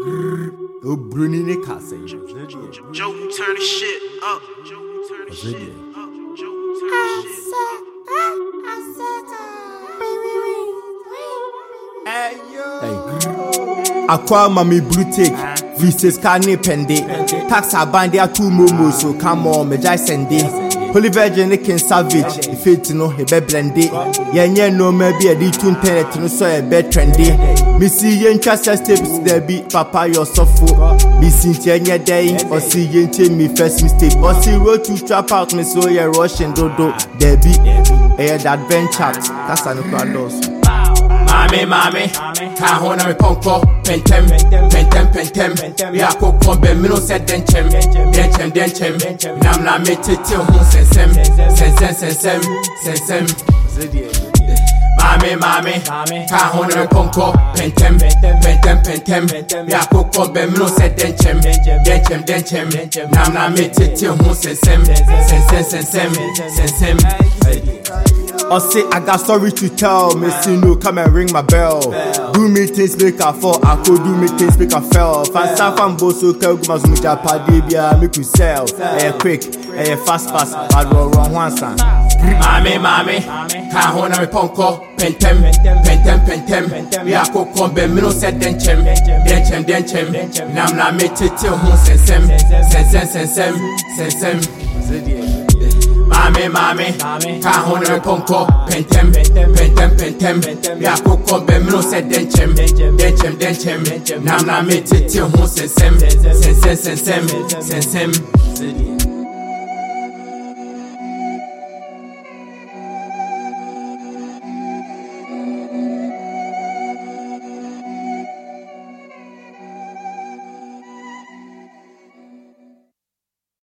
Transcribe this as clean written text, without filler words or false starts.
Oh, Bruni ne kasa. Joe, turn the shit up. Aqua mami blue take, Vises carne pende. Tax a band there two momo, so come on, me jai send it. Holy Virgin King Savage, if it no he be blended. Yeah, no maybe a D2 internet no so a bed trendy. Missy yen chassa steps there be papa your softful. Missy Jenya day or see yen me first mistake. Or see road to trap out me so ya rushing dodo. There be a adventure. That's an uprados. Mami, can't hold me ponko, pentem. We are cook on Bemino said denchem. Nam la mete till who sensem. Mami, can't hold me ponko, pentem. We are cook on Bemino said denchem. Nam la mete till who sensem. Or say I got story to tell. Missy no come and ring my bell. Do me things make a fall. I could do me things make a fell. Fansa fan boso kel gumas muja padibia make you sell. Quick, fast, but wrong one son. Mami, can't hold me ponko, pentem. We are cook on Bemino said denchem. Nam la mete till who sensem. Mami, can't hold me ponko, pentem. We are cook on Bemino said denchem. Nam la mete till who sensem.